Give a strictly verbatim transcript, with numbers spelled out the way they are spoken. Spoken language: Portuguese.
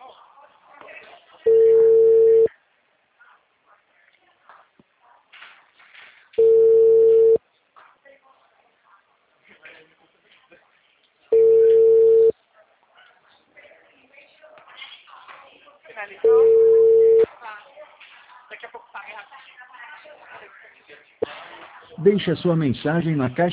Finalizou? Tá. Daqui a pouco sai. Deixe a sua mensagem na caixa